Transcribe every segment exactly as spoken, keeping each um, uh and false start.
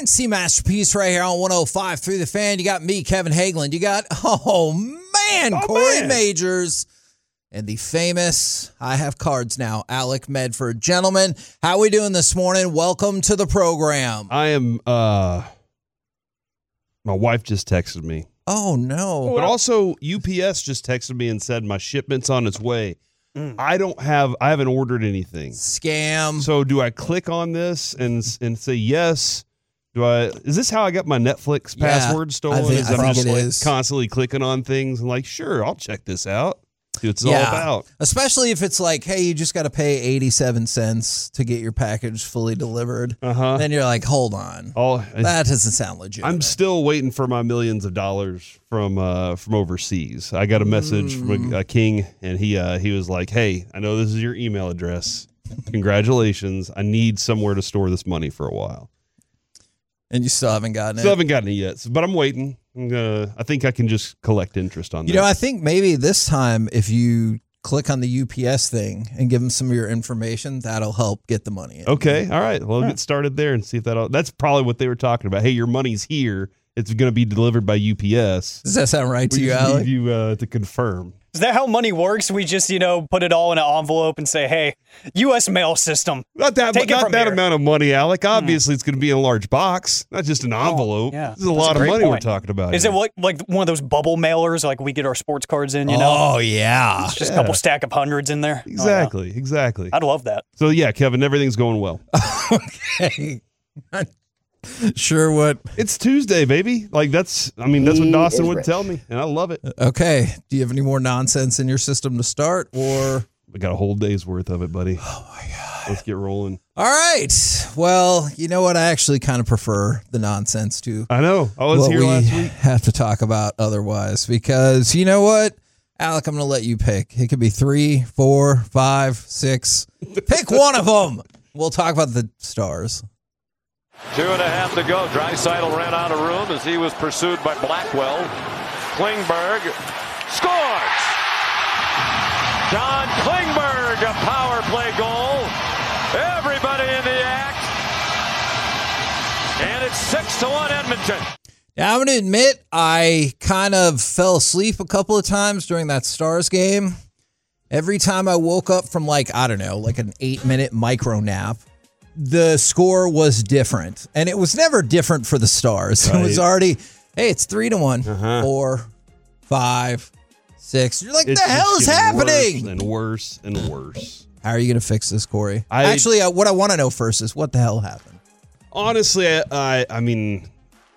Dynasty Masterpiece right here on one oh five through the Fan. You got me, Kevin Hagelin. You got, oh man, oh, Corey man. Majors. And the famous, I have cards now, Alec Medford. Gentlemen, how we doing this morning? Welcome to the program. I am, uh, my wife just texted me. Oh, no. But also, U P S just texted me and said my shipment's on its way. Mm. I don't have, I haven't ordered anything. Scam. So do I click on this and and say yes? Do I, is this how I got my Netflix Yeah, password stolen? I think, is I I'm think just it like is. constantly clicking on things and like, sure, I'll check this out. See what it's Yeah. all about. Especially if it's like, hey, you just got to pay eighty-seven cents to get your package fully delivered. Uh-huh. Then you're like, hold on. All, That doesn't sound legit. I'm still waiting for my millions of dollars from uh, from overseas. I got a message Mm. from a, a king, and he uh, he was like, "Hey, I know this is your email address. Congratulations. I need somewhere to store this money for a while. And you still haven't gotten Still it. haven't gotten it yet, but I'm waiting. I'm gonna, I think I can just collect interest on that. You know, I think maybe this time if you click on the U P S thing and give them some of your information, that'll help get the money in. Okay, all right. Well, we'll get started there and see if that. That's probably what they were talking about. Hey, your money's here. It's going to be delivered by U P S. Does that sound right to We you, just Alec? need you uh, to confirm. Is that how money works? We just, you know, put it all in an envelope and say, hey, U S mail system. Not that, Take it not from that here. amount of money, Alec. Obviously, it's going to be in a large box, not just an envelope. yeah. This is a That's lot a of great money we're point. talking about. Is here. it like, like one of those bubble mailers like we get our sports cards in, you know? Oh, yeah. It's just yeah. a couple stack of hundreds in there. Oh, yeah. Exactly, exactly. I'd love that. So, yeah, Kevin, everything's going well. Okay. Not sure what. It's Tuesday, baby. Like, that's, I mean, that's what He Dawson is would rich. tell me, and I love it. Okay. Do you have any more nonsense in your system to start? Or. We got a whole day's worth of it, buddy. Oh, my God. Let's get rolling. All right. Well, you know what? I actually kind of prefer the nonsense to I know. I was what here we last week. have to talk about otherwise, because you know what? Alec, I'm going to let you pick. It could be three, four, five, six. Pick one of them. We'll talk about the Stars. Two and a half to go. Draisaitl ran out of room as he was pursued by Blackwell. Klingberg scores! John Klingberg, a power play goal. Everybody in the act. And it's six to one Edmonton. Now, I'm going to admit I kind of fell asleep a couple of times during that Stars game. Every time I woke up from like, I don't know, like an eight minute micro nap, the score was different. And it was never different for the Stars. It was Right. already, hey, it's three to one, Uh-huh. four, five, six. You're like, It's the just hell is getting happening? Worse and worse and worse. How are you going to fix this, Corey? I- Actually, uh, what I want to know first is what the hell happened? Honestly, I, I, I mean,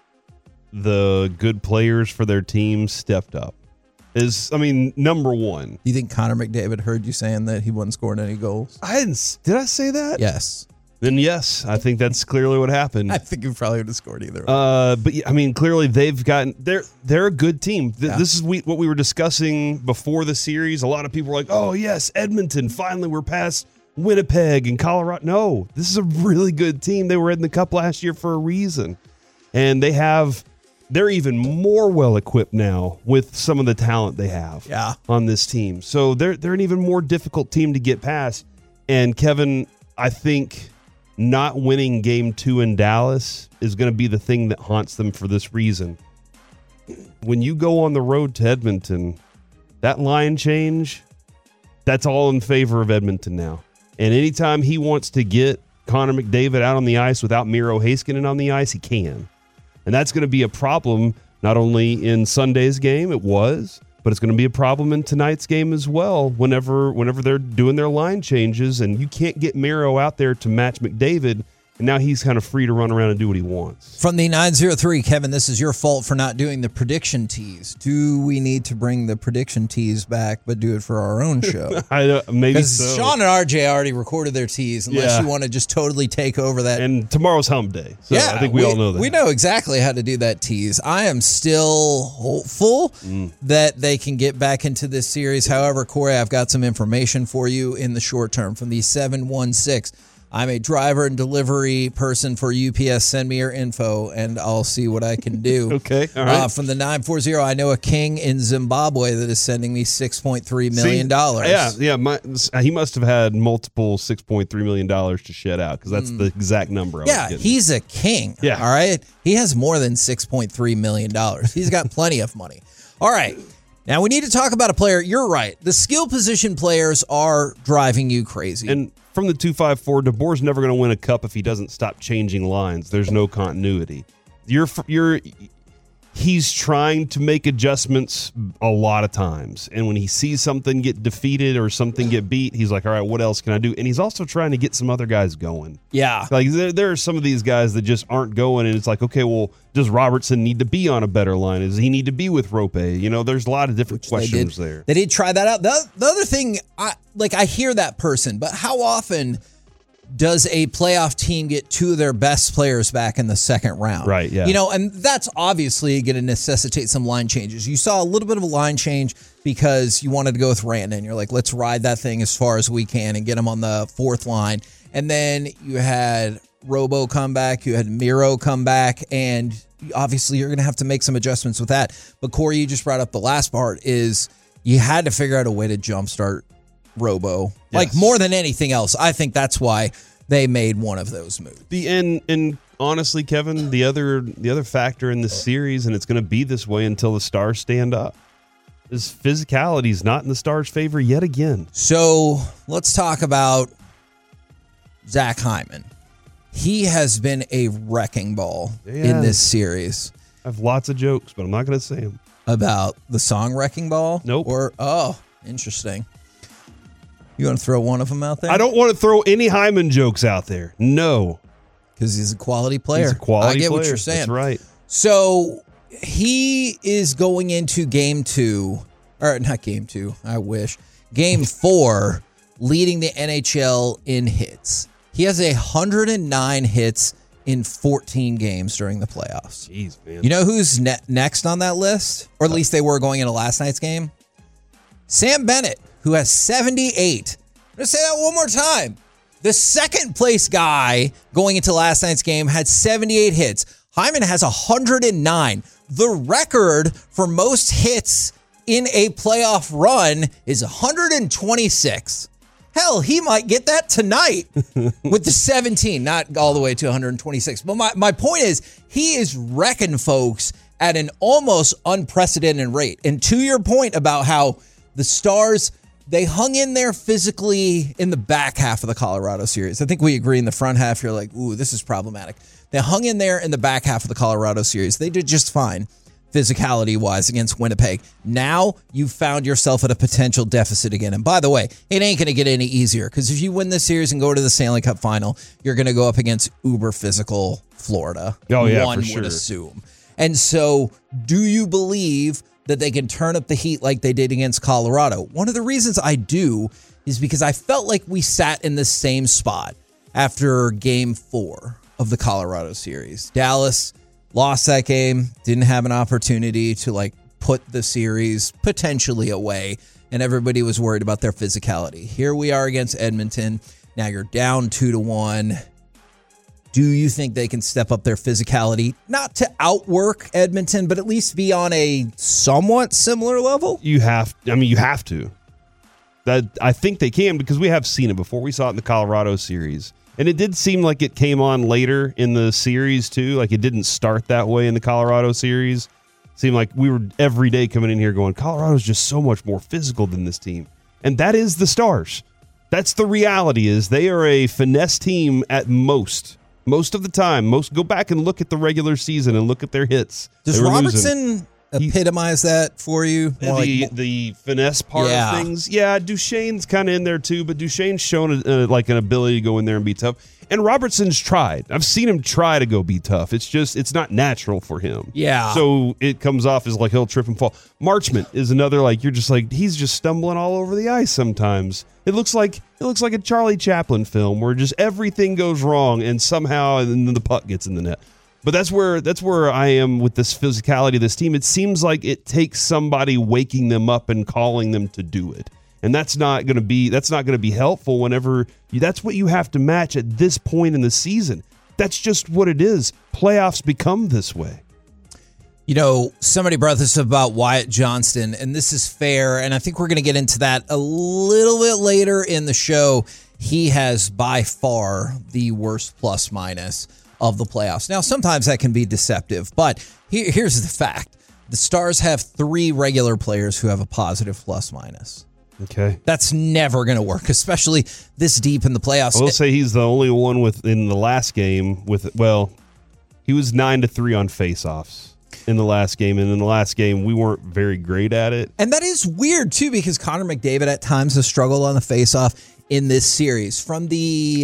the good players for their team stepped up. Is I mean, number one. Do you think Connor McDavid heard you saying that he wasn't scoring any goals? I didn't. s- Did I say that? Yes. Then yes, I think that's clearly what happened. I think he probably would have scored either. Uh, but yeah, I mean, clearly they've gotten they're they're a good team. Th- Yeah. This is we, what we were discussing before the series. A lot of people were like, "Oh yes, Edmonton finally we're past Winnipeg and Colorado." No, this is a really good team. They were in the Cup last year for a reason, and they have they're even more well equipped now with some of the talent they have Yeah. on this team. So they're they're an even more difficult team to get past. And Kevin, I think not winning game two in Dallas is going to be the thing that haunts them for this reason. When you go on the road to Edmonton, that line change, that's all in favor of Edmonton now. And anytime he wants to get Connor McDavid out on the ice without Miro Heiskanen on the ice, he can. And that's going to be a problem not only in Sunday's game, it was, but it's going to be a problem in tonight's game as well whenever whenever they're doing their line changes and you can't get Miro out there to match McDavid, and now he's kind of free to run around and do what he wants. From the nine oh three, Kevin, this is your fault for not doing the prediction tease. Do we need to bring the prediction tease back, but do it for our own show? I don't, maybe Because so. Sean and R J already recorded their tease, unless Yeah. you want to just totally take over that. And tomorrow's hump day, so yeah, I think we, all know that. We know exactly how to do that tease. I am still hopeful Mm. that they can get back into this series. However, Corey, I've got some information for you in the short term from the seven one six. I'm a driver and delivery person for U P S. Send me your info, and I'll see what I can do. Okay, all right. Uh, from the nine four zero, I know a king in Zimbabwe that is sending me six point three million dollars. Yeah, yeah. My, he must have had multiple six point three million dollars to shed out because that's mm. the exact number I yeah, was getting. He's a king. Yeah. All right. He has more than six point three million dollars. He's got plenty of money. All right. Now, we need to talk about a player. You're right. The skill position players are driving you crazy. And from the two five four, DeBoer's never going to win a cup if he doesn't stop changing lines. There's no continuity. You're you're he's trying to make adjustments a lot of times. And when he sees something get defeated or something get beat, he's like, all right, what else can I do? And he's also trying to get some other guys going. Yeah. Like there, there are some of these guys that just aren't going. And it's like, okay, well, does Robertson need to be on a better line? Does he need to be with Rope? You know, there's a lot of different Which questions they there. They did try that out. The, the other thing, I like, I hear that person, but how often does a playoff team get two of their best players back in the second round? Right, yeah. You know, and that's obviously going to necessitate some line changes. You saw a little bit of a line change because you wanted to go with Randon. You're like, let's ride that thing as far as we can and get him on the fourth line. And then you had Robo come back, you had Miro come back, and obviously you're going to have to make some adjustments with that. But Corey, you just brought up the last part is you had to figure out a way to jumpstart Robo. Yes. Like more than anything else, I think that's why they made one of those moves. The and and honestly, Kevin, the other the other factor in this series, and it's going to be this way until the Stars stand up, is physicality is not in the Stars' favor yet again. So let's talk about Zach Hyman. He has been a wrecking ball yeah. in this series. I have lots of jokes, but I'm not going to say them. About the song Wrecking Ball? Nope. Or, oh, interesting. You want to throw one of them out there? I don't want to throw any Hyman jokes out there. No. Because he's a quality player. He's a quality I get player. what you're saying. That's right. So he is going into game two, or not game two, I wish, game four, leading the N H L in hits. He has one hundred nine hits in fourteen games during the playoffs. Jeez, man. You know who's ne- next on that list? Or at least they were going into last night's game? Sam Bennett, who has seventy-eight. I'm going to say that one more time. The second place guy going into last night's game had seventy-eight hits. Hyman has one hundred nine. The record for most hits in a playoff run is one hundred twenty-six. Hell, he might get that tonight with the seventeen, not all the way to one hundred twenty-six. But my, my point is, he is wrecking folks at an almost unprecedented rate. And to your point about how the Stars, they hung in there physically in the back half of the Colorado series. I think we agree in the front half, you're like, ooh, this is problematic. They hung in there in the back half of the Colorado series. They did just fine physicality-wise against Winnipeg. Now you've found yourself at a potential deficit again. And by the way, it ain't going to get any easier because if you win this series and go to the Stanley Cup final, you're going to go up against uber physical Florida. Oh, yeah, One for sure. would assume. And so do you believe that they can turn up the heat like they did against Colorado? One of the reasons I do is because I felt like we sat in the same spot after game four of the Colorado series. Dallas lost that game, didn't have an opportunity to like put the series potentially away, and everybody was worried about their physicality. Here we are against Edmonton. Now you're down two to one. Do you think they can step up their physicality, not to outwork Edmonton, but at least be on a somewhat similar level? You have, I mean, you have to. That I think they can because we have seen it before. We saw it in the Colorado series. And it did seem like it came on later in the series, too. Like, it didn't start that way in the Colorado series. It seemed like we were every day coming in here going, Colorado's just so much more physical than this team. And that is the Stars. That's the reality is they are a finesse team at most. Most of the time. Most go back and look at the regular season and look at their hits. Does Robertson epitomize that for you? The, like, the finesse part yeah. of things. Yeah, Duchesne's kind of in there too, but Duchesne's shown a, a, like an ability to go in there and be tough. And Robertson's tried. I've seen him try to go be tough. It's just, it's not natural for him. Yeah. So it comes off as like he'll trip and fall. Marchment is another, like, you're just like, he's just stumbling all over the ice sometimes. It looks like, it looks like a Charlie Chaplin film where just everything goes wrong and somehow and then the puck gets in the net. But that's where that's where I am with this physicality of this team. It seems like it takes somebody waking them up and calling them to do it. And that's not going to be that's not going to be helpful whenever you, that's what you have to match at this point in the season. That's just what it is. Playoffs become this way. You know, somebody brought this up about Wyatt Johnston, and this is fair, and I think we're going to get into that a little bit later in the show. He has by far the worst plus minus of the playoffs. Now, sometimes that can be deceptive, but here, here's the fact. The Stars have three regular players who have a positive plus minus. Okay. That's never going to work, especially this deep in the playoffs. I will say he's the only one with in the last game with, well, he was nine to three on faceoffs in the last game, and in the last game we weren't very great at it. And that is weird too, because Connor McDavid at times has struggled on the faceoff in this series. From the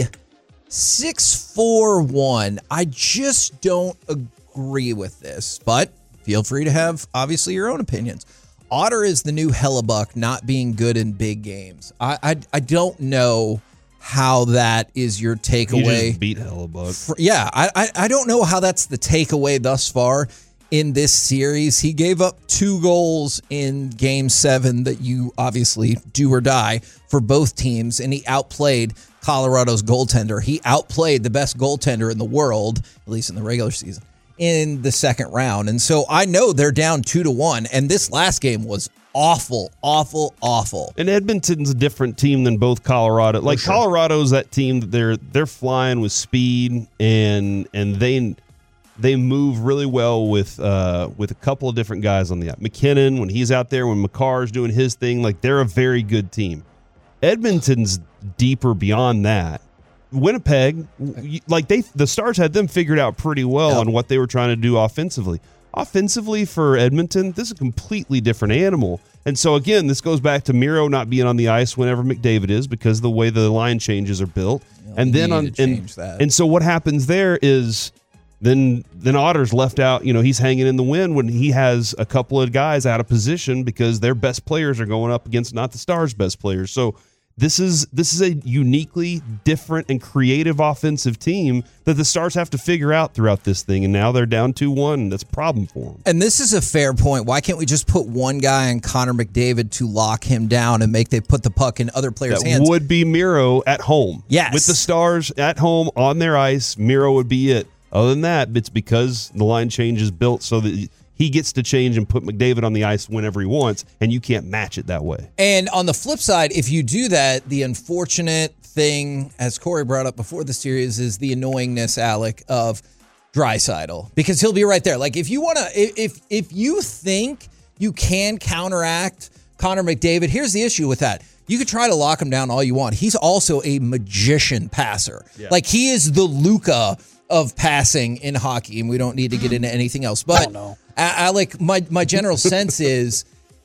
six four one, I just don't agree with this, but feel free to have obviously your own opinions. Otter is the new Hellebuck, not being good in big games. I I, I don't know how that is your takeaway. He just beat Hellebuck. Yeah, I, I I don't know how that's the takeaway thus far in this series. He gave up two goals in game seven that you obviously do or die for both teams, and he outplayed Colorado's goaltender. He outplayed the best goaltender in the world, at least in the regular season, in the second round. And so I know they're down two to one, and this last game was awful, awful, awful. And Edmonton's a different team than both Colorado. Like sure. Colorado's that team that they're they're flying with speed, and and they they move really well with uh, with a couple of different guys on the out. McKinnon, when he's out there, when McCarr's doing his thing, like they're a very good team. Edmonton's deeper beyond that. Winnipeg, like they, the Stars had them figured out pretty well yep. on what they were trying to do offensively. Offensively for Edmonton, this is a completely different animal. And so again, this goes back to Miro not being on the ice whenever McDavid is, because of the way the line changes are built. Yeah, and then on and, and so what happens there is then then Otter's left out. You know, he's hanging in the wind when he has a couple of guys out of position because their best players are going up against not the Stars' best players. So This is this is a uniquely different and creative offensive team that the Stars have to figure out throughout this thing, and now they're down two one. That's a problem for them. And this is a fair point. Why can't we just put one guy on Connor McDavid to lock him down and make they put the puck in other players' that hands? Would be Miro at home. Yes. With the Stars at home on their ice, Miro would be it. Other than that, it's because the line change is built so that he gets to change and put McDavid on the ice whenever he wants, and you can't match it that way. And on the flip side, if you do that, the unfortunate thing, as Corey brought up before the series, is the annoyingness, Alec, of Draisaitl, because he'll be right there. Like if you want to, if if you think you can counteract Connor McDavid, here's the issue with that. You could try to lock him down all you want. He's also a magician passer. Yeah. Like he is the Luka of passing in hockey, and we don't need to get into anything else. But Alec, my, my general sense is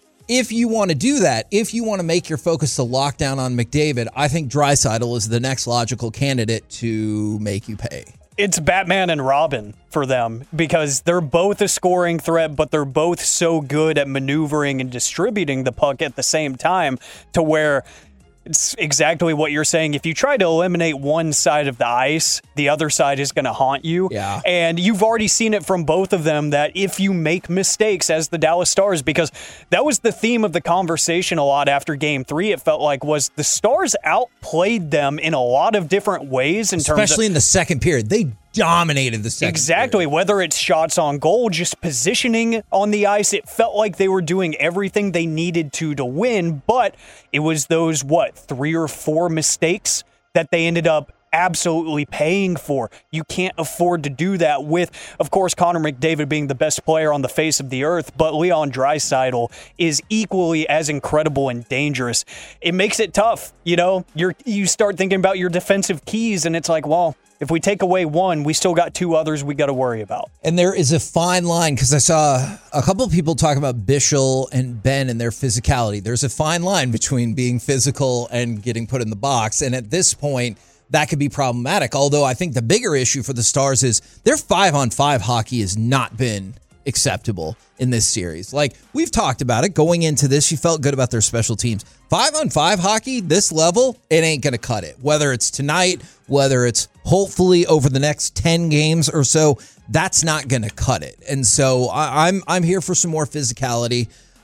if you want to do that, if you want to make your focus to lock down on McDavid, I think Draisaitl is the next logical candidate to make you pay. It's Batman and Robin for them because they're both a scoring threat, but they're both so good at maneuvering and distributing the puck at the same time to where it's exactly what you're saying. If you try to eliminate one side of the ice, the other side is going to haunt you. Yeah. And you've already seen it from both of them that if you make mistakes as the Dallas Stars, because that was the theme of the conversation a lot after game three, it felt like, was the Stars outplayed them in a lot of different ways. In Especially terms of, in the second period. They dominated the second Exactly. period. Whether it's shots on goal, just positioning on the ice, it felt like they were doing everything they needed to to win, but it was those, what, three or four mistakes that they ended up absolutely paying for. You can't afford to do that with, of course, Connor McDavid being the best player on the face of the earth, but Leon Draisaitl is equally as incredible and dangerous. It makes it tough, you know? You're you start thinking about your defensive keys, and it's like, well, if we take away one, we still got two others we got to worry about. And there is a fine line, because I saw a couple of people talk about Bichsel and Ben and their physicality. There's a fine line between being physical and getting put in the box. And at this point, that could be problematic. Although I think the bigger issue for the Stars is their five-on-five hockey has not been acceptable in this series. Like, we've talked about it. Going into this, you felt good about their special teams. Five-on-five hockey, this level, it ain't going to cut it. Whether it's tonight, whether it's hopefully over the next ten games or so, that's not going to cut it. And so I, I'm I'm here for some more physicality.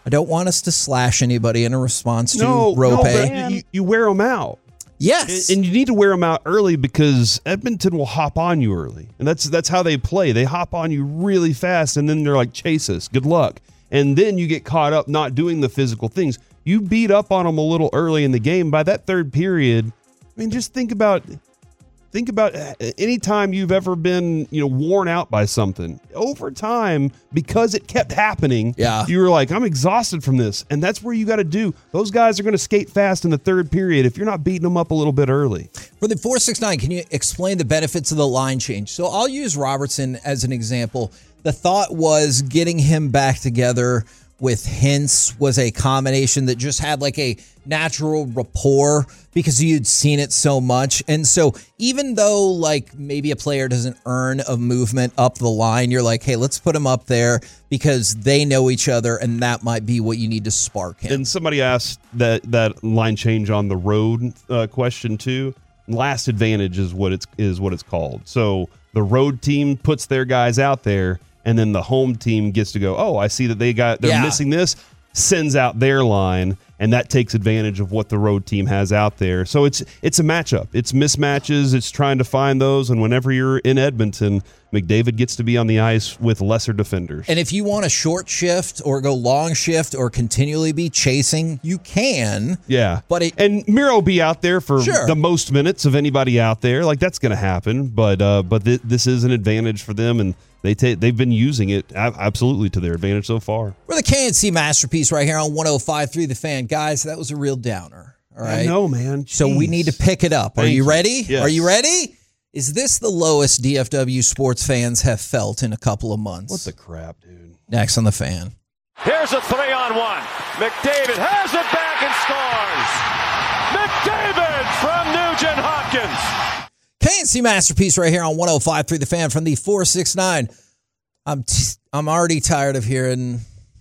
I don't want us to slash anybody in a response to No, Rope. no, but you, you wear them out. Yes. And you need to wear them out early because Edmonton will hop on you early. And that's that's how they play. They hop on you really fast, and then they're like, chase us. Good luck. And then you get caught up not doing the physical things. You beat up on them a little early in the game. By that third period, I mean, just think about think about any time you've ever been, you know, worn out by something. Over time, because it kept happening, yeah. you were like, I'm exhausted from this. And that's where you got to do. Those guys are going to skate fast in the third period if you're not beating them up a little bit early. For the four six nine, can you explain the benefits of the line change? So I'll use Robertson as an example. The thought was getting him back together with Hintz was a combination that just had like a natural rapport because you'd seen it so much. And so even though like maybe a player doesn't earn a movement up the line, you're like, hey, let's put him up there because they know each other, and that might be what you need to spark him. And somebody asked that that line change on the road uh, question too. Last advantage is what it's is what it's called. So the road team puts their guys out there, and then the home team gets to go, oh, I see that they got they're yeah. missing this, sends out their line, and that takes advantage of what the road team has out there. So it's it's a matchup. It's mismatches. It's trying to find those, and whenever you're in Edmonton, McDavid gets to be on the ice with lesser defenders. And if you want a short shift or go long shift or continually be chasing, you can. Yeah. But it, and Miro will be out there for sure. the most minutes of anybody out there. Like, that's going to happen. But uh, but th- this is an advantage for them, and they ta- they've been using it absolutely to their advantage so far. We're the K N C Masterpiece right here on one oh five point three The Fan. Guys, that was a real downer. All right. I know, man. Jeez. So we need to pick it up. Are Thank you you. ready? Yes. Are you ready? Is this the lowest D F W sports fans have felt in a couple of months? What the crap, dude? Next on The Fan. Here's a three on one. McDavid has it back and scores. McDavid from Nugent Hopkins. K N C Masterpiece right here on one oh five point three The Fan from the four six nine. I'm t- I'm already tired of hearing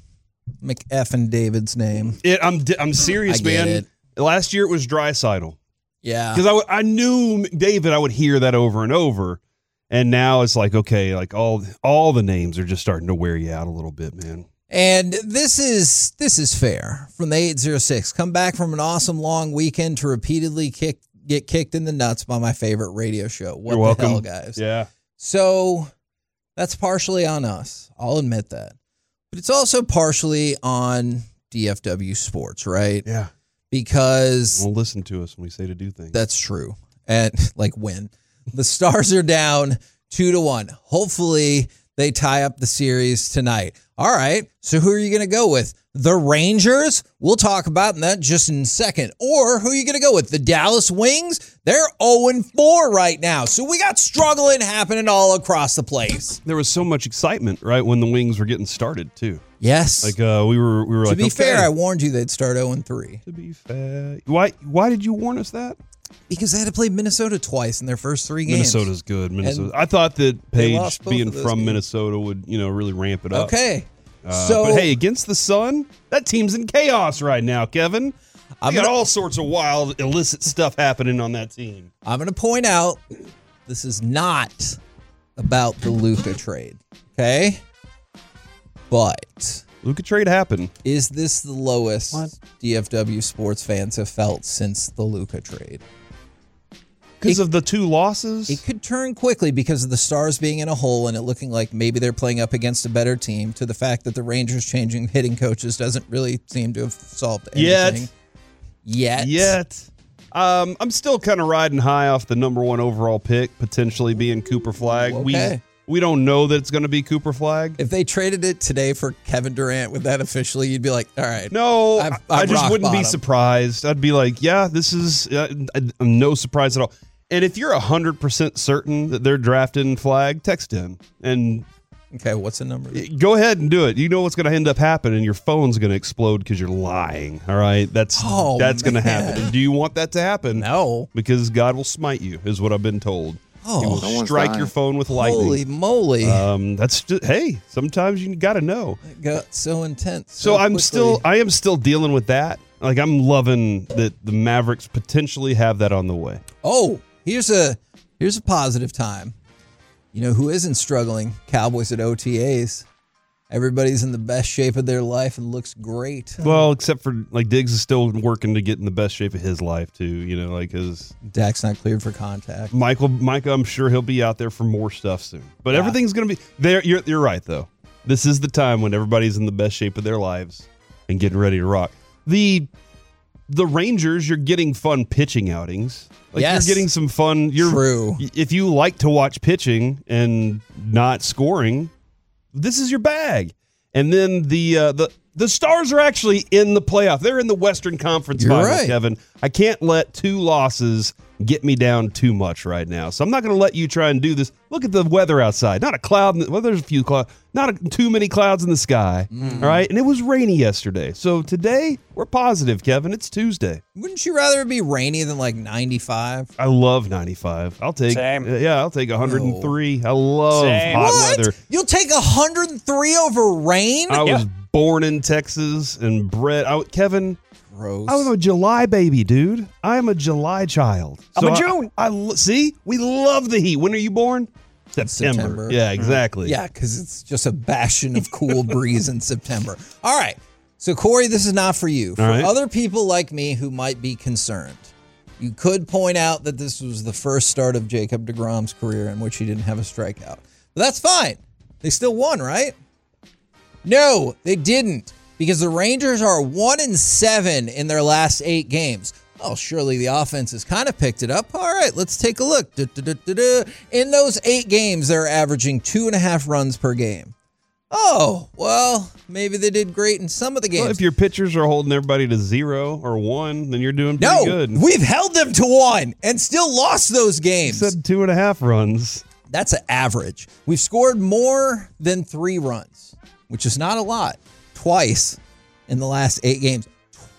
McEffin David's name. It, I'm I'm serious, I get man. it. Last year it was Draisaitl. Yeah. Because I, w- I knew McDavid, I would hear that over and over. And now it's like, okay, like all all the names are just starting to wear you out a little bit, man. And this is this is fair from the eight oh six. Come back from an awesome long weekend to repeatedly kick get kicked in the nuts by my favorite radio show. What You're the welcome. hell, guys? Yeah. So that's partially on us. I'll admit that. But it's also partially on D F W Sports, right? Yeah. Because Won't listen to us when we say to do things. that's true. And like when the Stars are down two to one. Hopefully they tie up the series tonight. All right. So who are you going to go with? The Rangers? We'll talk about that just in a second. Or who are you going to go with? The Dallas Wings? They're oh and four right now. So we got struggling happening all across the place. There was so much excitement, right, when the Wings were getting started, too. Yes. Like uh, we were, we were to like. be okay. fair, I warned you they'd start oh and three. To be fair, why? Why did you warn us that? Because they had to play Minnesota twice in their first three games. Minnesota's good. Minnesota. And I thought that they Paige lost both being of those from games. Minnesota would, you know, really ramp it up. Okay. Uh, so but hey, against the Sun, that team's in chaos right now, Kevin. I got gonna- all sorts of wild, illicit stuff happening on that team. I'm going to point out this is not about the Luka trade, okay? But Luka trade happened. is this the lowest What? D F W sports fans have felt since the Luka trade? Because It- of the two losses? It could turn quickly because of the Stars being in a hole and it looking like maybe they're playing up against a better team, to the fact that the Rangers changing hitting coaches doesn't really seem to have solved anything. Yet. Yet. Um, I'm still kind of riding high off the number one overall pick, potentially being Cooper Flag. Okay. We we don't know that it's going to be Cooper Flag. If they traded it today for Kevin Durant with that officially, you'd be like, all right. No, I've- I I've just rock wouldn't be bottom. surprised. I'd be like, yeah, this is uh, no surprise at all. And if you're one hundred percent certain that they're drafting Flag, text in and Okay, what's the number? go ahead and do it. You know what's going to end up happening. Your phone's going to explode because you're lying. All right, that's Oh, that's going to man. happen. And do you want that to happen? No. Because God will smite you, is what I've been told. Oh, he will someone's strike dying. your phone with lightning. Holy moly. Um, that's just, hey, sometimes you got to know. It got so intense. So, I'm quickly. still, I am still dealing with that. Like, I'm loving that the Mavericks potentially have that on the way. Oh, here's a here's a positive time. You know who isn't struggling? Cowboys at O T As. Everybody's in the best shape of their life and looks great. Well, except for like Diggs is still working to get in the best shape of his life too. You know, like his Dak's not cleared for contact. Michael, Micah, I'm sure he'll be out there for more stuff soon. But Yeah. everything's gonna be there. You're you're right though. This is the time when everybody's in the best shape of their lives and getting ready to rock. The the Rangers, you're getting fun pitching outings. Like Yes. you're getting some fun. You're True. If you like to watch pitching and not scoring, this is your bag. And then the uh, the the Stars are actually in the playoff. They're in the Western Conference You're Finals, right. Kevin. I can't let two losses get me down too much right now. So I'm not going to let you try and do this. Look at the weather outside. Not a cloud. In the, well, there's a few clouds. Not a, too many clouds in the sky. Mm. All right. And it was rainy yesterday. So today we're positive, Kevin. It's Tuesday. Wouldn't you rather it be rainy than like ninety-five? I love ninety-five. I'll take. Same. Yeah, I'll take one hundred three. I love Same. hot What? weather. You'll take one hundred three over rain? I was Yeah. born in Texas and bred. I, Kevin, Gross. I'm a July baby, dude. I am a July child. I'm a I- June. I, lo- see. We love the heat. When are you born? September. September. Yeah, exactly. Yeah, because it's just a bastion of cool breeze in September. All right. So, Corey, this is not for you. For All right. other people like me who might be concerned, you could point out that this was the first start of Jacob deGrom's career in which he didn't have a strikeout. But that's fine. They still won, right? No, they didn't. Because the Rangers are one and seven in their last eight games. Oh, surely the offense has kind of picked it up. All right, let's take a look. Du- du- du- du- du. In those eight games, they're averaging two and a half runs per game. Oh, well, maybe they did great in some of the games. Well, if your pitchers are holding everybody to zero or one, then you're doing pretty no, good. we've held them to one and still lost those You games. said two and a half runs. That's an average. We've scored more than three runs, which is not a lot. Twice in the last eight games.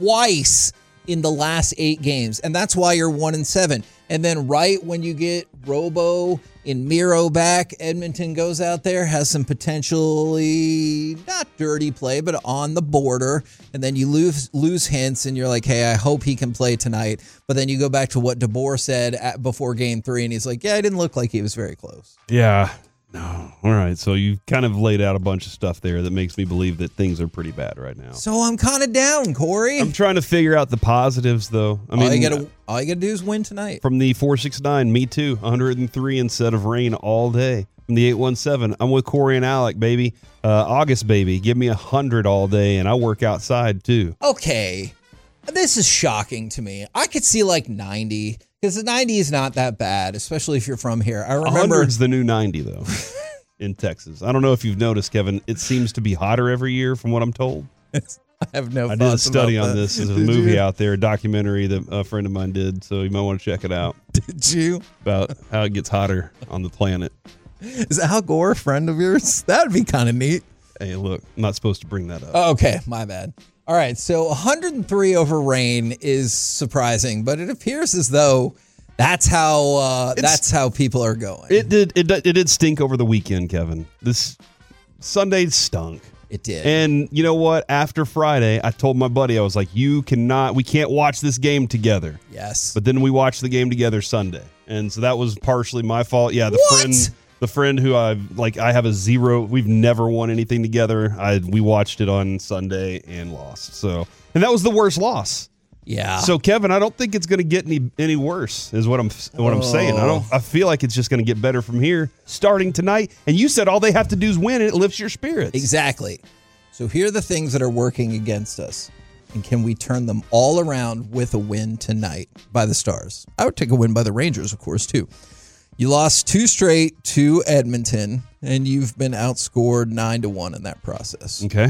Twice in the last eight games. And that's why you're one and seven. And then right when you get Robo and Miro back, Edmonton goes out there, has some potentially not dirty play, but on the border. And then you lose lose Hintz, and you're like, hey, I hope he can play tonight. But then you go back to what DeBoer said at, before game three, and he's like, yeah, it didn't look like he was very close. Yeah. No. All right. So you kind of laid out a bunch of stuff there that makes me believe that things are pretty bad right now. So I'm kind of down, Corey. I'm trying to figure out the positives, though. I mean, all you gotta all you gotta do is win tonight. from the four six nine, me too. one hundred three instead of rain all day. From the eight one seven, I'm with Corey and Alec, baby. Uh, August, baby. Give me one hundred all day, and I work outside, too. Okay, this is shocking to me. I could see like ninety because the ninety is not that bad, especially if you're from here. I remember. one hundred's the new ninety, though, in Texas. I don't know if you've noticed, Kevin. It seems to be hotter every year, from what I'm told. I have no. I did a thoughts study about on that. this. There's a Did movie you? out there, a documentary that a friend of mine did, so you might want to check it out Did you? about how it gets hotter on the planet. Is Al Gore a friend of yours? That'd be kind of neat. Hey, look, I'm not supposed to bring that up. Oh, okay, my bad. All right, so one hundred three over rain is surprising, but it appears as though that's how uh, that's how people are going. It did. It, did- it did stink over the weekend, Kevin. This Sunday stunk. It did. And you know what? After Friday, I told my buddy, I was like, "You cannot. We can't watch this game together." yes. But then we watched the game together Sunday, and so that was partially my fault. Yeah, the What? friend, the friend who I like, I have a zero. We've never won anything together. I we watched it on Sunday and lost. So, and that was the worst loss. yeah. So Kevin, I don't think it's going to get any any worse. Is what I'm what I'm saying. I don't. I feel like it's just going to get better from here, starting tonight. And you said all they have to do is win, and it lifts your spirits. Exactly. So here are the things that are working against us. And can we turn them all around with a win tonight by the Stars? I would take a win by the Rangers, of course, too. You lost two straight to Edmonton, and you've been outscored nine to one in that process. Okay.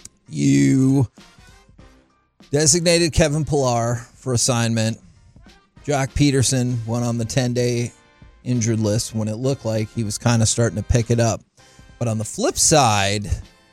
You designated Kevin Pillar for assignment. Jock Peterson went on the ten-day injured list when it looked like he was kind of starting to pick it up. But on the flip side,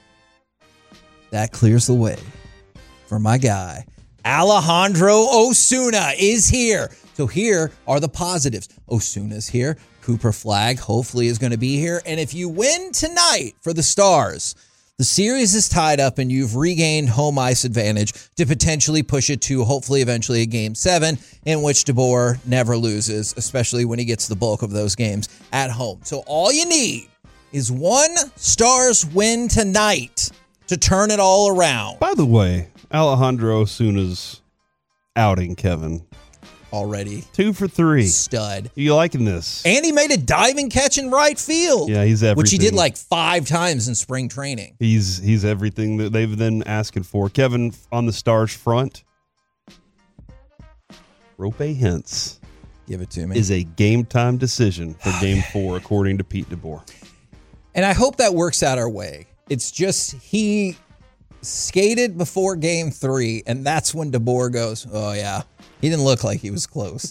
that clears the way for my guy. Alejandro Osuna is here. So here are the positives. Osuna's here. Cooper Flagg hopefully is going to be here. And if you win tonight for the Stars, the series is tied up and you've regained home ice advantage to potentially push it to hopefully eventually a game seven in which DeBoer never loses, especially when he gets the bulk of those games at home. So all you need is one Stars win tonight to turn it all around. By the way, Alejandro Osuna's outing, Kevin. Already. Two for three. Stud. You liking this? And he made a diving catch in right field. Yeah, he's everything. Which he did like five times in spring training. He's he's everything that they've been asking for. Kevin, on the Stars front, Rope Hintz. Give it to me. Is a game time decision for game four, according to Pete DeBoer. And I hope that works out our way. It's just he skated before game three, and that's when DeBoer goes, oh, yeah. He didn't look like he was close.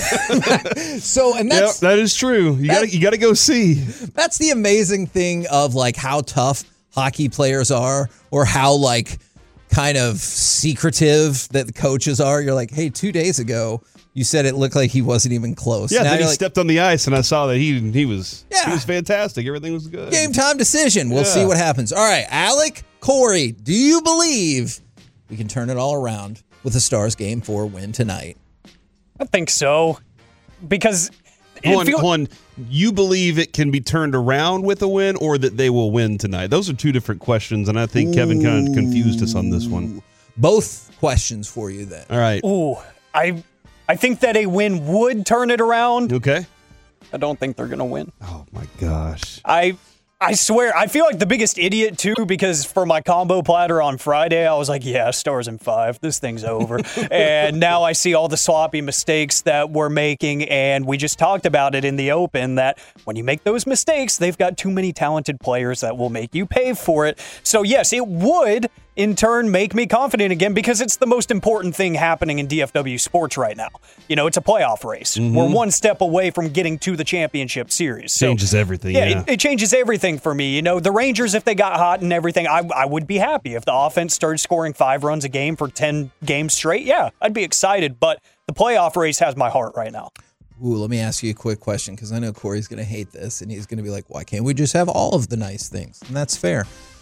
So, and that's yep, that is true. You got you got to go see. That's the amazing thing of like how tough hockey players are, or how like kind of secretive that the coaches are. You're like, hey, two days ago you said it looked like he wasn't even close. Yeah, now then he like, stepped on the ice, and I saw that he he was yeah. he was fantastic. Everything was good. Game time decision. We'll yeah. see what happens. All right, Alec, Corey, do you believe we can turn it all around with the Stars game four win tonight? I think so. Because Hold on, feel- hold on. You believe it can be turned around with a win, or that they will win tonight? Those are two different questions, and I think Kevin kind of confused us on this one. Both questions for you then. All right. Ooh, I I think that a win would turn it around. Okay. I don't think they're going to win. Oh, my gosh. I I swear, I feel like the biggest idiot, too, because for my combo platter on Friday, I was like, yeah, Stars in five. This thing's over. And now I see all the sloppy mistakes that we're making, and we just talked about it in the open, that when you make those mistakes, they've got too many talented players that will make you pay for it. So, yes, it would, in turn, make me confident again, because it's the most important thing happening in D F W sports right now. You know, it's a playoff race. Mm-hmm. We're one step away from getting to the championship series. So, changes everything, yeah. yeah. It, it changes everything for me. You know, the Rangers, if they got hot and everything, I, I would be happy. If the offense started scoring five runs a game for ten games straight, yeah, I'd be excited. But the playoff race has my heart right now. Ooh, let me ask you a quick question, because I know Corey's going to hate this, and he's going to be like, why can't we just have all of the nice things? And that's fair.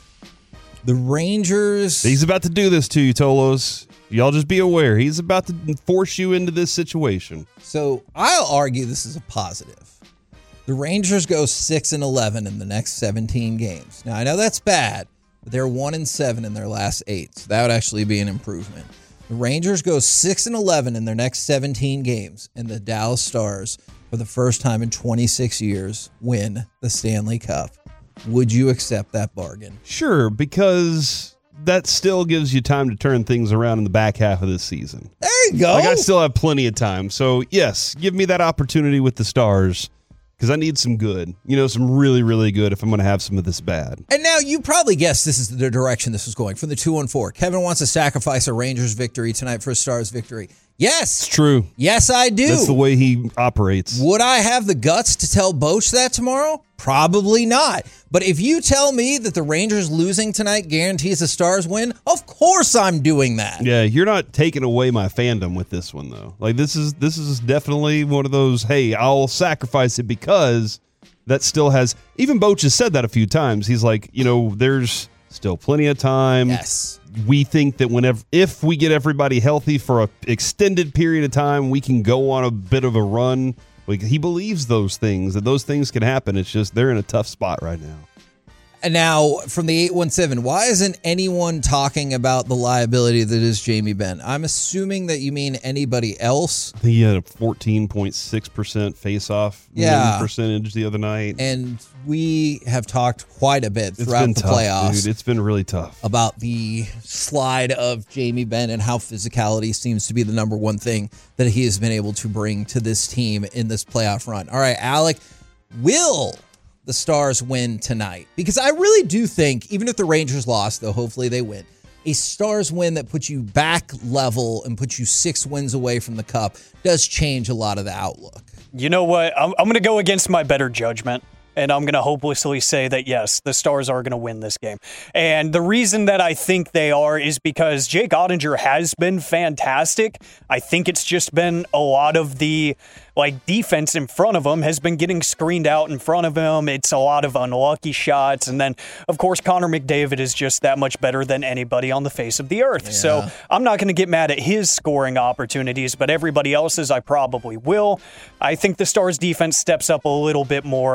The Rangers... He's about to do this to you, Tolos. Y'all just be aware. He's about to force you into this situation. So I'll argue this is a positive. The Rangers go six and eleven in the next seventeen games. Now, I know that's bad, but they're one and seven in their last eight. So that would actually be an improvement. The Rangers go six and eleven in their next seventeen games, and the Dallas Stars, for the first time in twenty-six years, win the Stanley Cup. Would you accept that bargain? Sure, because that still gives you time to turn things around in the back half of this season. There you go. Like, I still have plenty of time. So, yes, give me that opportunity with the Stars, because I need some good. You know, some really, really good if I'm going to have some of this bad. And now you probably guessed this is the direction this was going. From the two one four, Kevin wants to sacrifice a Rangers victory tonight for a Stars victory. Yes. It's true. Yes, I do. That's the way he operates. Would I have the guts to tell Boch that tomorrow? Probably not. But if you tell me that the Rangers losing tonight guarantees the Stars win, of course I'm doing that. Yeah, you're not taking away my fandom with this one, though. Like, this is this is definitely one of those, hey, I'll sacrifice it, because that still has, even Boch has said that a few times. He's like, you know, there's still plenty of time. Yes. We think that whenever, if we get everybody healthy for an extended period of time, we can go on a bit of a run. Like, he believes those things, that those things can happen. It's just they're in a tough spot right now. And now, from the eight one seven, why isn't anyone talking about the liability that is Jamie Benn? I'm assuming that you mean anybody else. I think he had a fourteen point six percent face-off yeah. percentage the other night. And we have talked quite a bit throughout it's been the tough, playoffs. Dude. It's been really tough. About the slide of Jamie Benn and how physicality seems to be the number one thing that he has been able to bring to this team in this playoff run. All right, Alec, will the Stars win tonight? Because I really do think, even if the Rangers lost, though hopefully they win, a Stars win that puts you back level and puts you six wins away from the Cup does change a lot of the outlook. You know what? I'm, I'm going to go against my better judgment. And I'm going to hopelessly say that, yes, the Stars are going to win this game. And the reason that I think they are is because Jake Ottinger has been fantastic. I think it's just been a lot of the like defense in front of him has been getting screened out in front of him. It's a lot of unlucky shots. And then, of course, Connor McDavid is just that much better than anybody on the face of the earth. Yeah. So I'm not going to get mad at his scoring opportunities, but everybody else's I probably will. I think the Stars defense steps up a little bit more, and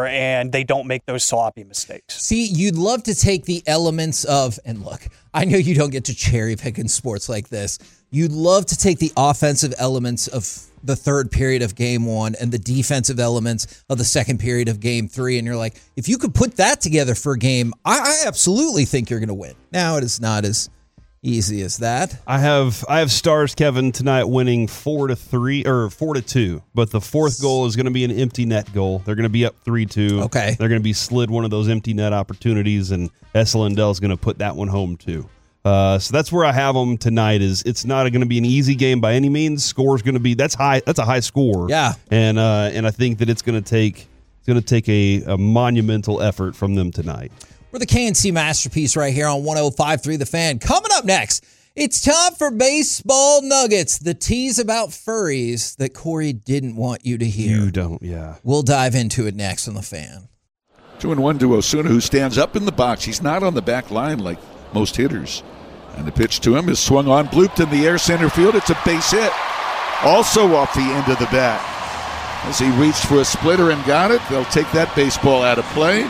and they don't make those sloppy mistakes. See, you'd love to take the elements of, and look, I know you don't get to cherry pick in sports like this. You'd love to take the offensive elements of the third period of game one and the defensive elements of the second period of game three. And you're like, if you could put that together for a game, I, I absolutely think you're going to win. Now it is not as easy as that. I have I have Stars, Kevin, tonight winning four to three or four to two. But the fourth goal is going to be an empty net goal. They're going to be up three two. Okay. They're going to be slid one of those empty net opportunities, and Esa Lindell is going to put that one home too. Uh, so that's where I have them tonight. Is it's not going to be an easy game by any means. Score is going to be that's high. That's a high score. Yeah. And uh, and I think that it's going to take it's going to take a, a monumental effort from them tonight. We're the K N C Masterpiece right here on one oh five point three The Fan. Coming up next, it's time for Baseball Nuggets, the tease about furries that Corey didn't want you to hear. You don't, yeah. We'll dive into it next on The Fan. Two and one to Osuna, who stands up in the box. He's not on the back line like most hitters. And the pitch to him is swung on, blooped in the air center field. It's a base hit. Also off the end of the bat. As he reached for a splitter and got it, they'll take that baseball out of play.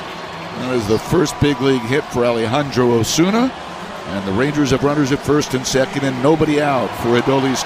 That is the first big league hit for Alejandro Osuna. And the Rangers have runners at first and second and nobody out for Adolis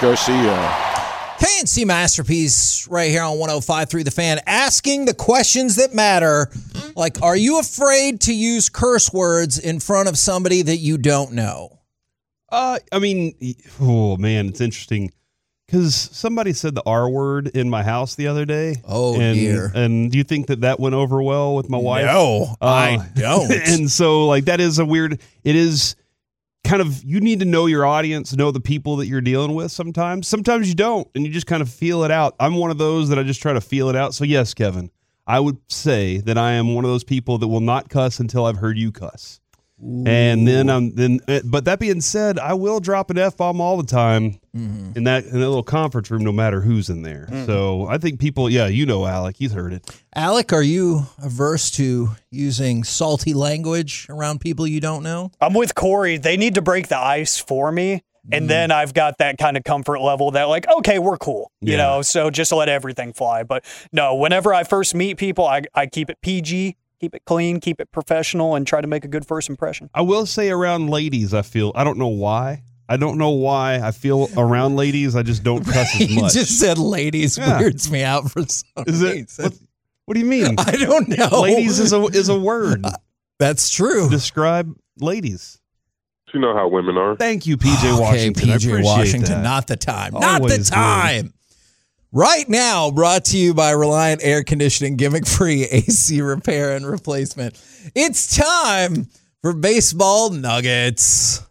Garcia. K N C Masterpiece right here on one oh five point three The Fan, asking the questions that matter. Like, are you afraid to use curse words in front of somebody that you don't know? Uh, I mean, oh, man, it's interesting. Because somebody said the R word in my house the other day. Oh, and, dear. And do you think that that went over well with my wife? No, Uh, I don't. And so, like, that is a weird, it is kind of, you need to know your audience, know the people that you're dealing with sometimes. Sometimes you don't, and you just kind of feel it out. I'm one of those that I just try to feel it out. So, yes, Kevin, I would say that I am one of those people that will not cuss until I've heard you cuss. Ooh. And then I'm then, but that being said, I will drop an F bomb all the time mm-hmm. in that in that little conference room, no matter who's in there. Mm-hmm. So I think people, yeah, you know, Alec, he's heard it. Alec, are you averse to using salty language around people you don't know? I'm with Corey. They need to break the ice for me. And mm. then I've got that kind of comfort level that, like, okay, we're cool, you yeah. know, so just let everything fly. But no, whenever I first meet people, I, I keep it P G, keep it clean, keep it professional, and try to make a good first impression. I will say around ladies, I feel, I don't know why. I don't know why I feel around ladies, I just don't cuss as much. You just said ladies yeah. weirds me out for some is it, reason. What, what do you mean? I don't know. Ladies is a, is a word. That's true. Describe ladies. You know how women are. Thank you, P J Washington. Okay, P J Washington, that. not the time. Always not the time. Good. Right now, brought to you by Reliant Air Conditioning, gimmick-free A C repair and replacement. It's time for Baseball Nuggets.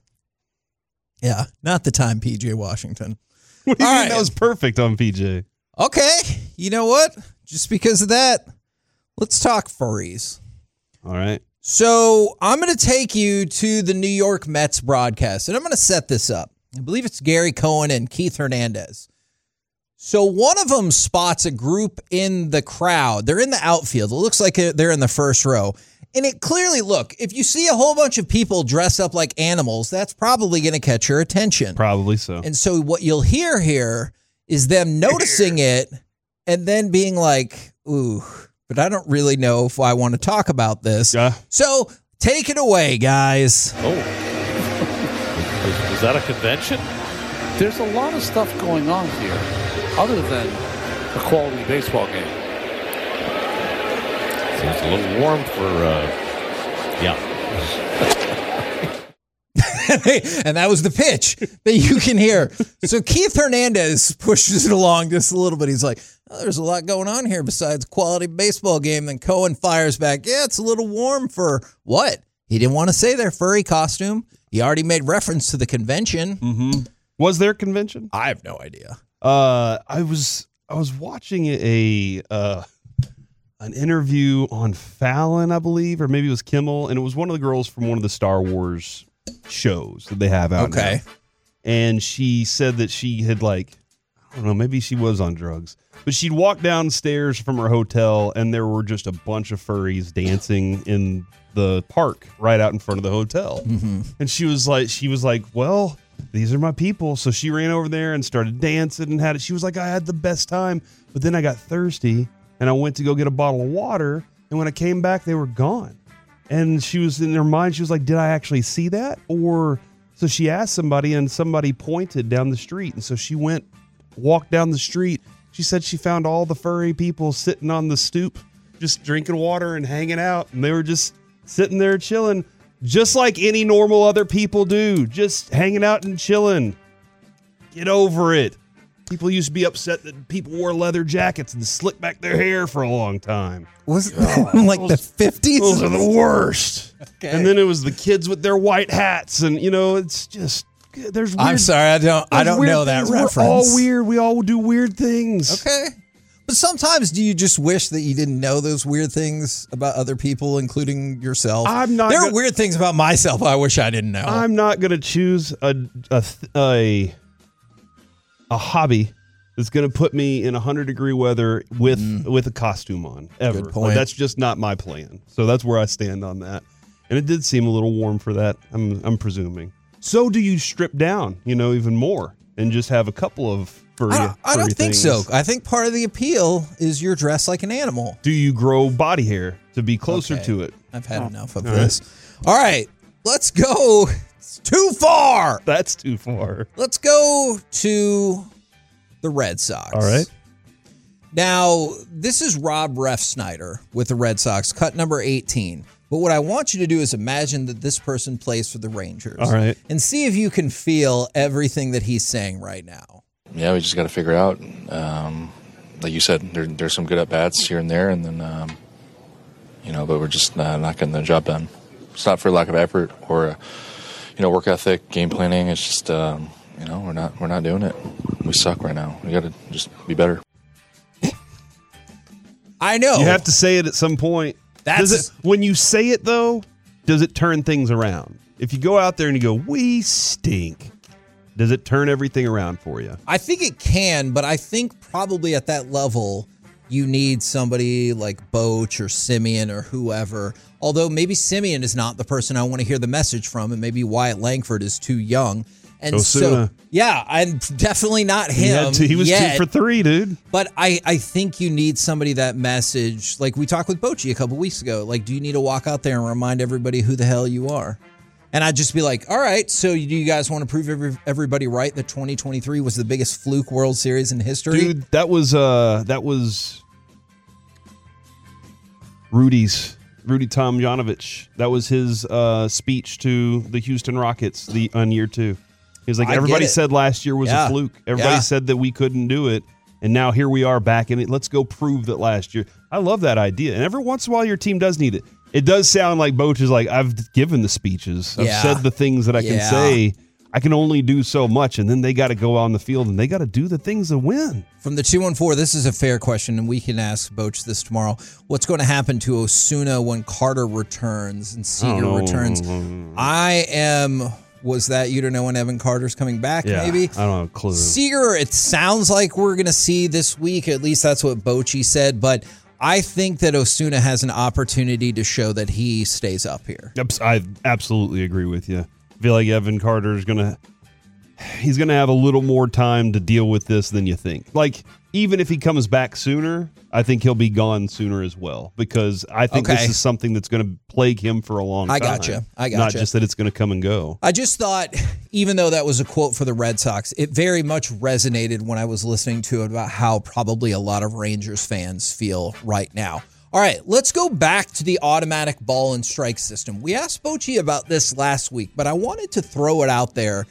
Yeah, not the time, P J Washington. What do you All mean right. that was perfect on P J? Okay, you know what? Just because of that, let's talk furries. All right. So I'm going to take you to the New York Mets broadcast, and I'm going to set this up. I believe it's Gary Cohen and Keith Hernandez. So one of them spots a group in the crowd. They're in the outfield. It looks like they're in the first row. And it clearly, look, if you see a whole bunch of people dressed up like animals, that's probably going to catch your attention. Probably so. And so what you'll hear here is them noticing it and then being like, ooh, but I don't really know if I want to talk about this. Yeah. So take it away, guys. Oh, is, is that a convention? There's a lot of stuff going on here other than a quality baseball game. Seems a little warm for, uh, yeah. And that was the pitch that you can hear. So Keith Hernandez pushes it along just a little bit. He's like, oh, there's a lot going on here besides quality baseball game. Then Cohen fires back, yeah, it's a little warm for what? He didn't want to say their furry costume. He already made reference to the convention. Mm-hmm. Was there a convention? I have no idea. Uh, I was I was watching a uh, an interview on Fallon, I believe, or maybe it was Kimmel, and it was one of the girls from one of the Star Wars shows that they have out okay. now. And she said that she had, like, I don't know, maybe she was on drugs, but she'd walk downstairs from her hotel and there were just a bunch of furries dancing in the park right out in front of the hotel. Mm-hmm. And she was like, she was like, well, these are my people. So she ran over there and started dancing and had it. She was like, I had the best time, but then I got thirsty and I went to go get a bottle of water. And when I came back, they were gone. And she was in her mind, she was like, did I actually see that? Or so she asked somebody and somebody pointed down the street. And so she went, walked down the street. She said she found all the furry people sitting on the stoop, just drinking water and hanging out. And they were just sitting there chilling, just like any normal other people do, just hanging out and chilling. Get over it. People used to be upset that people wore leather jackets and slicked back their hair for a long time. Was it like the fifties? Those are the worst. Okay. And then it was the kids with their white hats, and you know, it's just there's. Weird, I'm sorry, I don't. I don't know that things. reference. We're all weird. We all do weird things. Okay. But sometimes, do you just wish that you didn't know those weird things about other people, including yourself? I'm not. There gonna, are weird things about myself I wish I didn't know. I'm not going to choose a a a, a hobby that's going to put me in one hundred degree weather with mm. with a costume on ever. Good point. Like, that's just not my plan. So that's where I stand on that. And it did seem a little warm for that. I'm I'm presuming. So do you strip down, you know, even more and just have a couple of furry? I don't, I don't think things? so. I think part of the appeal is you're dressed like an animal. Do you grow body hair to be closer Okay. to it? I've had oh. enough of All this. Right. All right, let's go. It's too far. That's too far. Let's go to the Red Sox. All right. Now, this is Rob Refsnyder with the Red Sox, cut number eighteen. But what I want you to do is imagine that this person plays for the Rangers. All right. And see if you can feel everything that he's saying right now. Yeah, we just got to figure out. Um, like you said, there, there's some good at-bats here and there, and then, um, you know, but we're just uh, not getting the job done. It's not for lack of effort or, uh, you know, work ethic, game planning. It's just, um, you know, we're not we're not doing it. We suck right now. We got to just be better. I know. You have to say it at some point. That's does it, when you say it, though, does it turn things around? If you go out there and you go, we stink, does it turn everything around for you? I think it can, but I think probably at that level, you need somebody like Boch or Simeon or whoever. Although maybe Simeon is not the person I want to hear the message from, and maybe Wyatt Langford is too young. And Osuna. so, yeah, I'm definitely not him. He, had two, he was yet, two for three, dude. But I, I think you need somebody that message. Like we talked with Bochy a couple weeks ago. Like, do you need to walk out there and remind everybody who the hell you are? And I'd just be like, all right, so do you guys want to prove every, everybody right that twenty twenty-three was the biggest fluke World Series in history? Dude, that was uh, that was Rudy's. Rudy Tomjanovich. That was his uh, speech to the Houston Rockets the on year two. He was like, I everybody get it. said last year was Yeah. a fluke. Everybody Yeah. said that we couldn't do it. And now here we are back in it. Let's go prove that last year. I love that idea. And every once in a while, your team does need it. It does sound like Boch is like, I've given the speeches. I've Yeah. said the things that I can Yeah. say. I can only do so much. And then they got to go on the field and they got to do the things to win. From the two one four, this is a fair question, and we can ask Boch this tomorrow. What's going to happen to Osuna when Carter returns and Seager Oh. returns? I am... Was that you to know when Evan Carter's coming back, Yeah, maybe? I don't have a clue. Seager, it sounds like we're going to see this week. At least that's what Bochy said. But I think that Osuna has an opportunity to show that he stays up here. I absolutely agree with you. I feel like Evan Carter is going to he's going to have a little more time to deal with this than you think. Like, even if he comes back sooner, I think he'll be gone sooner as well, because I think Okay. this is something that's going to plague him for a long I time. gotcha. I Not gotcha. just that it's going to come and go. I just thought, even though that was a quote for the Red Sox, it very much resonated when I was listening to it about how probably a lot of Rangers fans feel right now. All right, let's go back to the automatic ball and strike system. We asked Bochy about this last week, but I wanted to throw it out there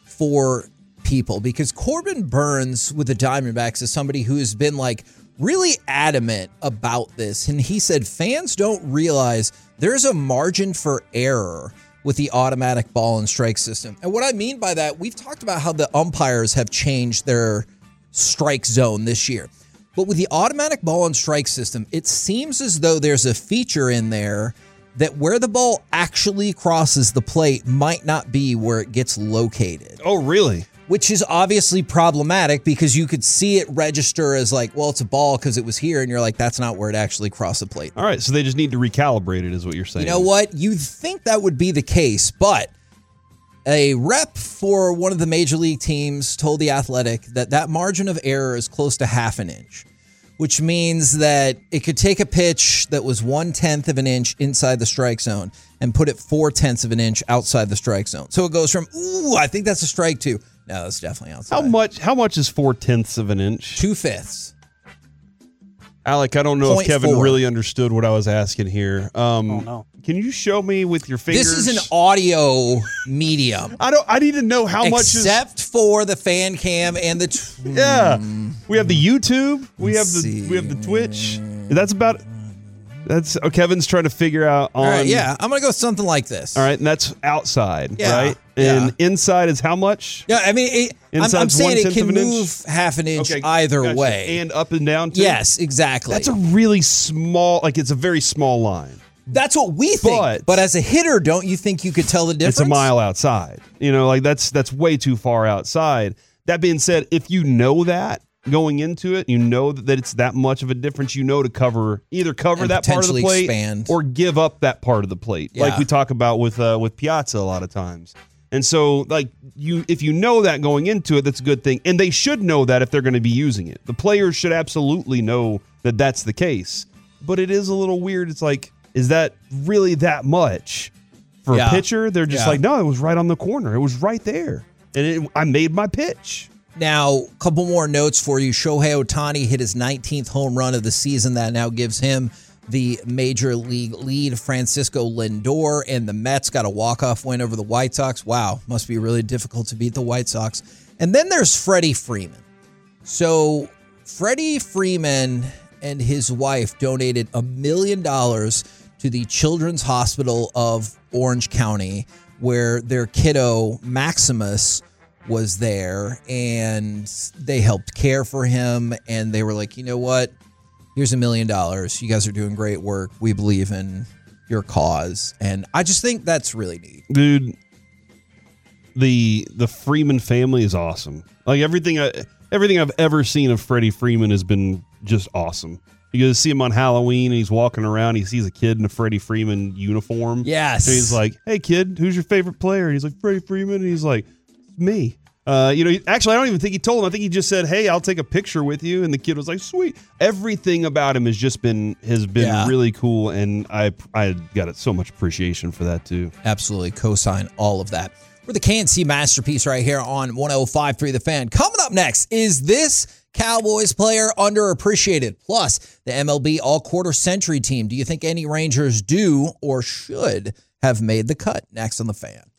for people because Corbin Burns with the Diamondbacks is somebody who has been like really adamant about this. And he said fans don't realize there's a margin for error with the automatic ball and strike system. And what I mean by that, we've talked about how the umpires have changed their strike zone this year. But with the automatic ball and strike system, it seems as though there's a feature in there that where the ball actually crosses the plate might not be where it gets located. Oh, really? Which is obviously problematic because you could see it register as like, well, it's a ball because it was here. And you're like, that's not where it actually crossed the plate. All right, so they just need to recalibrate it is what you're saying. You know what? You'd think that would be the case, but a rep for one of the major league teams told The Athletic that that margin of error is close to half an inch, which means that it could take a pitch that was one-tenth of an inch inside the strike zone and put it four-tenths of an inch outside the strike zone. So it goes from, ooh, I think that's a strike to, no, that's definitely outside. How much How much is four-tenths of an inch? Two-fifths. Alec, I don't know Point if Kevin four. really understood what I was asking here. Um, Oh, no. Can you show me with your fingers? This is an audio medium. I don't. I need to know how much is. Except for the fan cam and the... T- Yeah, we have the YouTube. We have Let's the see. we have the Twitch. That's about. That's oh, Kevin's trying to figure out on. All right, yeah, I'm going to go something like this. All right, and that's outside, Yeah, right? And yeah. inside is how much? Yeah, I mean, it, I'm, I'm Inside's saying it one-tenth can of an inch? move half an inch Okay, either gotcha. way. And up and down too? Yes, exactly. That's a really small, like it's a very small line. That's what we think. But- But, as a hitter, don't you think you could tell the difference? It's a mile outside. You know, like that's that's way too far outside. That being said, if you know that going into it, you know that it's that much of a difference, you know to cover either cover And that part of the potentially plate expand. or give up that part of the plate. Like Yeah. we talk about with uh, with Piazza a lot of times. And so like you if you know that going into it, that's a good thing. And they should know that if they're going to be using it. The players should absolutely know that that's the case. But it is a little weird. It's like, is that really that much for Yeah. a pitcher? They're just Yeah. like, no, it was right on the corner. It was right there. And it, I made my pitch. Now, a couple more notes for you. Shohei Ohtani hit his nineteenth home run of the season. That now gives him the major league lead. Francisco Lindor and the Mets got a walk-off win over the White Sox. Wow, must be really difficult to beat the White Sox. And then there's Freddie Freeman. So Freddie Freeman and his wife donated a million dollars to the Children's Hospital of Orange County, where their kiddo Maximus was there, and they helped care for him. And they were like, you know what? Here's a million dollars. You guys are doing great work. We believe in your cause. And I just think that's really neat. Dude, the the Freeman family is awesome. Like everything I, everything I've ever seen of Freddie Freeman has been just awesome. You guys see him on Halloween and he's walking around, he sees a kid in a Freddie Freeman uniform. Yes. And he's like, hey kid, who's your favorite player? And he's like, Freddie Freeman. And he's like, me. Uh, you know, actually, I don't even think he told him. I think he just said, hey, I'll take a picture with you. And the kid was like, sweet. Everything about him has just been, has been Yeah. really cool. And I, I got so much appreciation for that too. Absolutely co-sign all of that. We're the K N C Masterpiece right here on one oh five point three The Fan. Coming up next, is this Cowboys player underappreciated? Plus, the M L B all-quarter century team. Do you think any Rangers do or should have made the cut? Next on The Fan.